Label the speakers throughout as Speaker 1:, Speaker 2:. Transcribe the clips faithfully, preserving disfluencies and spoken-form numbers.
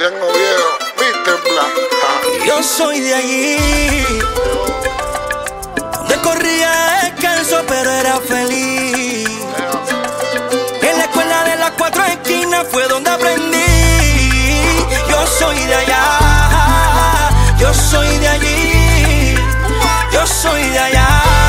Speaker 1: Bien Oviedo, mister Black.
Speaker 2: Yo soy de allí, donde corría descalzo pero era feliz. En la escuela de las cuatro esquinas fue donde aprendí. Yo soy de allá, yo soy de allí, yo soy de allá.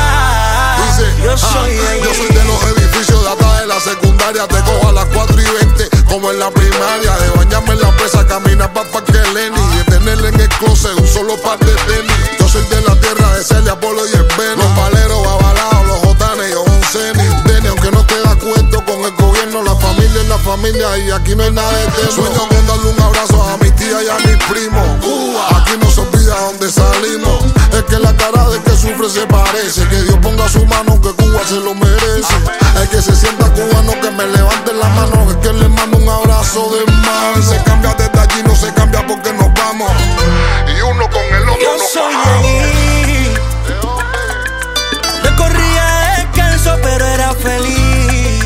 Speaker 2: Yo soy de allí.
Speaker 1: Yo soy de los edificios de atrás de la secundaria. Te cojo a las cuatro y veinte como en la primaria. De bañarme en la presa, caminar pa' Parque Lenny. De tenerle en el closet un solo par de tenis. Yo soy de la tierra de Celia, Apolo y el Beni. Los paleros avalados, los jotanes, yo un Ceni. Deni, aunque no te das cuenta con el gobierno, la familia es la familia y aquí no hay nada de tema. Sueño con darle un abrazo a mi tía y a mis primos. Cuba, aquí no se olvida dónde salimos. Es que la cara de que sufre se parece. Que Dios ponga su mano que Cuba se lo merece. El que se sienta cubano que me levante la mano. Es que le mando un abrazo de mano. Se cambia desde allí, no se cambia porque nos vamos. Y uno con el otro
Speaker 2: yo
Speaker 1: nos
Speaker 2: soy
Speaker 1: bajamos.
Speaker 2: de allí, donde corría descalzo pero era feliz.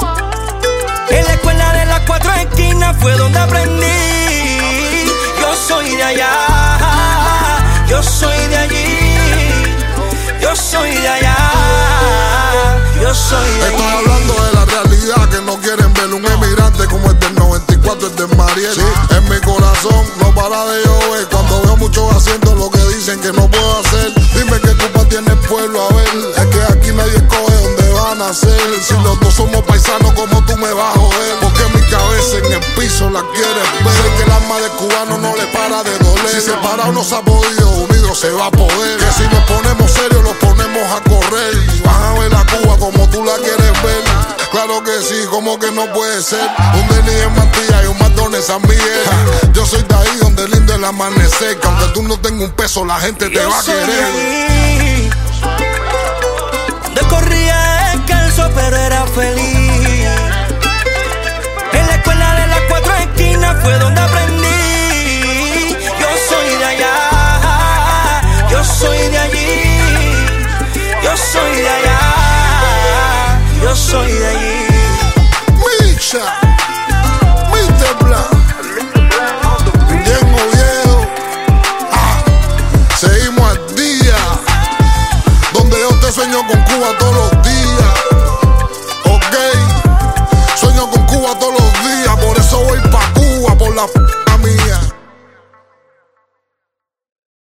Speaker 2: En la escuela de las cuatro esquinas fue donde aprendí. Yo soy de allá, yo soy de allí, yo soy de allá, yo soy de allí.
Speaker 1: Estoy hablando de la realidad que no quieren ver. Un emigrante como el del noventa y cuatro, el del Mariel. Sí. En mi corazón no para de llover. Cuando veo muchos haciendo lo que dicen que no puedo hacer. Dime qué culpa tiene el pueblo, a ver. Es que aquí nadie escoge dónde van a nacer. Si los dos somos paisanos, como tú me vas a joder. Porque mi cabeza en el piso la quieres ver. Sé que el alma del cubano no le para de doler. Si separado no se ha podido, unidos se va a poder. Que si nos ponemos serios, los ponemos a correr. Y vas a ver a Cuba como tú la quieres ver. Claro que sí, como que no puede ser. Un Denis en Mantilla y un Madonna en San Miguel. Yo soy de ahí donde lindo el amanecer. Que aunque tú no tengas un peso, la gente te
Speaker 2: yo
Speaker 1: va a
Speaker 2: soy
Speaker 1: querer.
Speaker 2: de allí, donde corría descalzo pero era feliz. En la escuela de las cuatro esquinas fue donde aprendí. Yo soy de allá, yo soy de allí, yo soy de allá, yo soy de allí.
Speaker 1: Micha.